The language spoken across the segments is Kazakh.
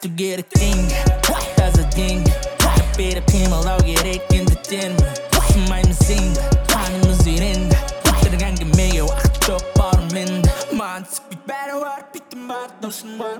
түгері тең таза дең беріп қимылдау керек енді термін қосылмаймын сенді танымыз үйренді өтірік әңгімеге уақыт жоқ бауырым менде маған түспейді бәрі бар бүйтім бар досым бар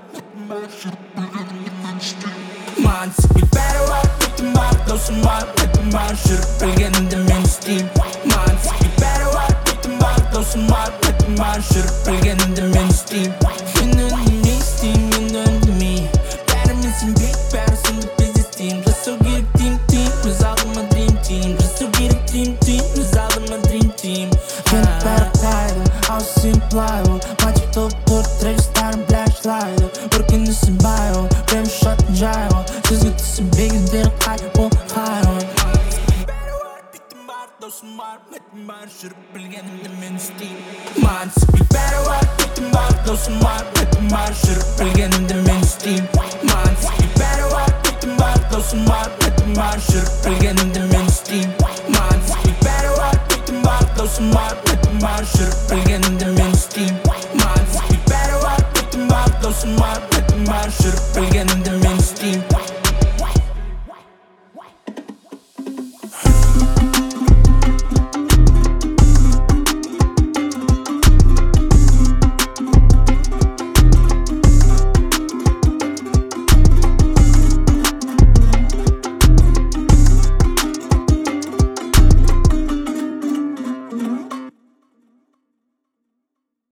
маған түспейді бәрі бар бүйтім бар досым бар жүріп білгенімді мен істеймін маған түспейді бәрі бар бүйтім бар досым бар жүріп білгенімді мен істеймін мен үндемей істеймін енді үндемей бәрімен сенбейді бәрі сынды біз істеймін жасау керек тим өз алдыма дрим тим жасау керек тим өз алдыма дрим тим Енді бәрі қайды ауыз симплайды матчик толып тұр трек-жастарым бляшлайды бір күні сынбай ол прям шотын жай ол сөзге түсіп бегіздері қай ол қай ол досым бар, мәтін бар, жүріп білгенімді мен істеймін маған түспейді бәрі бар, бүйтім бар, досым бар, мәтін бар, жүріп білгенімді мен істеймін маған түспейді бәрі бар, бүйтім бар, досым бар, мәтін бар, жүріп білгенімді мен істеймін маған түспейді бәрі бар, бүйтім бар, досым бар, мәтін бар, жүріп білгенімді мен істеймін маған түспейді бәрі бар, бүйтім бар, досым бар, мәтін бар, жүріп білгенімді мен істеймін